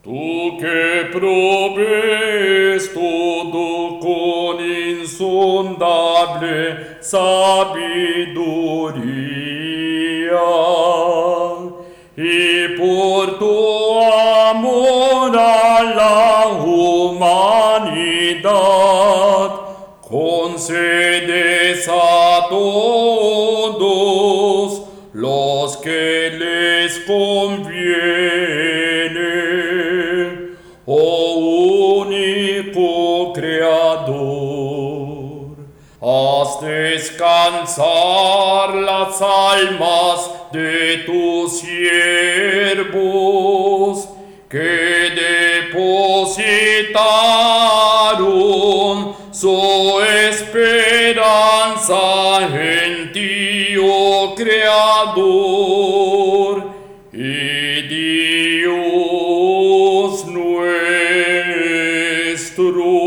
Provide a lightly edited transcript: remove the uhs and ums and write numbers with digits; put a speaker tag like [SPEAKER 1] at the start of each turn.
[SPEAKER 1] Tú que provees todo con insondable sabiduría, y por tu amor a la humanidad, concedes a todos los que les conviene, oh único Creador. Haz descansar las almas de tus siervos que depositaron su esperanza en ti, oh Creador y Dios nuestro.